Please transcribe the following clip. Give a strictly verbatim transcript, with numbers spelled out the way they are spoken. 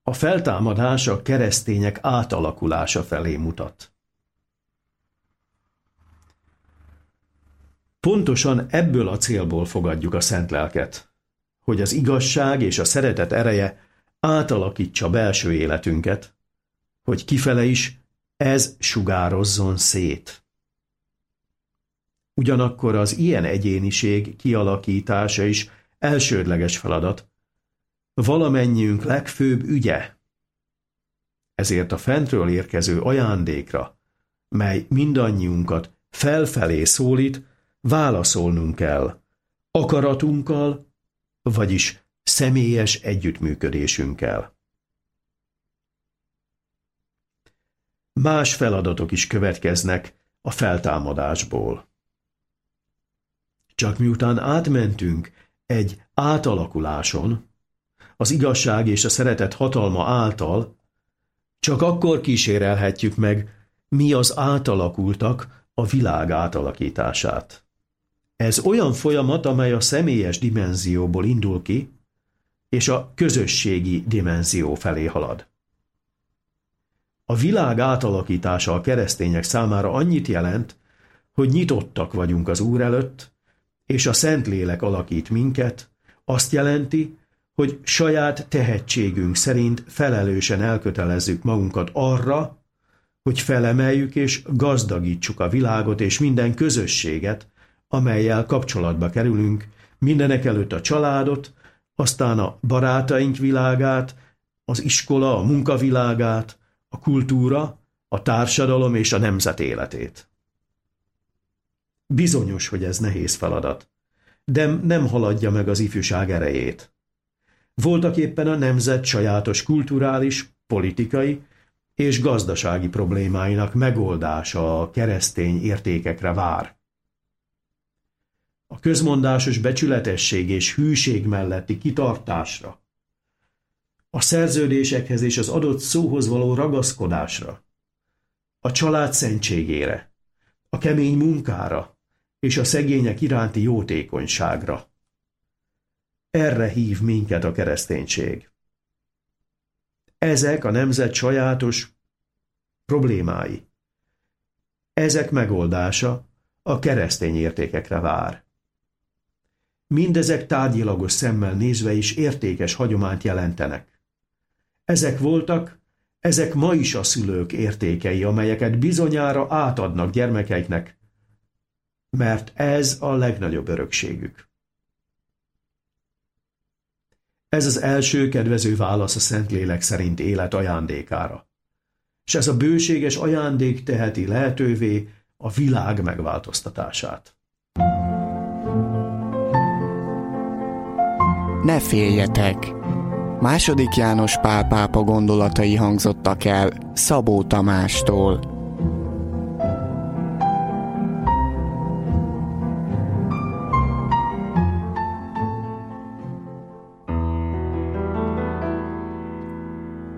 A feltámadás a keresztények átalakulása felé mutat. Pontosan ebből a célból fogadjuk a Szent Lelket, hogy az igazság és a szeretet ereje átalakítsa belső életünket, hogy kifele is ez sugározzon szét. Ugyanakkor az ilyen egyéniség kialakítása is elsődleges feladat, valamennyiünk legfőbb ügye. Ezért a fentről érkező ajándékra, mely mindannyiunkat felfelé szólít, válaszolnunk kell, akaratunkkal, vagyis személyes együttműködésünkkel. Más feladatok is következnek a feltámadásból. Csak miután átmentünk egy átalakuláson, az igazság és a szeretet hatalma által, csak akkor kísérelhetjük meg, mi az átalakultak a világ átalakítását. Ez olyan folyamat, amely a személyes dimenzióból indul ki, és a közösségi dimenzió felé halad. A világ átalakítása a keresztények számára annyit jelent, hogy nyitottak vagyunk az Úr előtt, és a Szentlélek alakít minket, azt jelenti, hogy saját tehetségünk szerint felelősen elkötelezzük magunkat arra, hogy felemeljük és gazdagítsuk a világot és minden közösséget, amellyel kapcsolatba kerülünk, mindenekelőtt a családot, aztán a barátaink világát, az iskola, a munkavilágát, a kultúra, a társadalom és a nemzet életét. Bizonyos, hogy ez nehéz feladat, de nem haladja meg az ifjúság erejét. Voltak éppen a nemzet sajátos kulturális, politikai és gazdasági problémáinak megoldása a keresztény értékekre vár. A közmondásos becsületesség és hűség melletti kitartásra, a szerződésekhez és az adott szóhoz való ragaszkodásra, a család szentségére, a kemény munkára és a szegények iránti jótékonyságra. Erre hív minket a kereszténység. Ezek a nemzet sajátos problémái. Ezek megoldása a keresztény értékekre vár. Mindezek tárgyilagos szemmel nézve is értékes hagyományt jelentenek. Ezek voltak, ezek ma is a szülők értékei, amelyeket bizonyára átadnak gyermekeiknek, mert ez a legnagyobb örökségük. Ez az első kedvező válasz a Szentlélek szerint élet ajándékára. És ez a bőséges ajándék teheti lehetővé a világ megváltoztatását. Ne féljetek! Második János Pál pápa gondolatai hangzottak el Szabó Tamástól.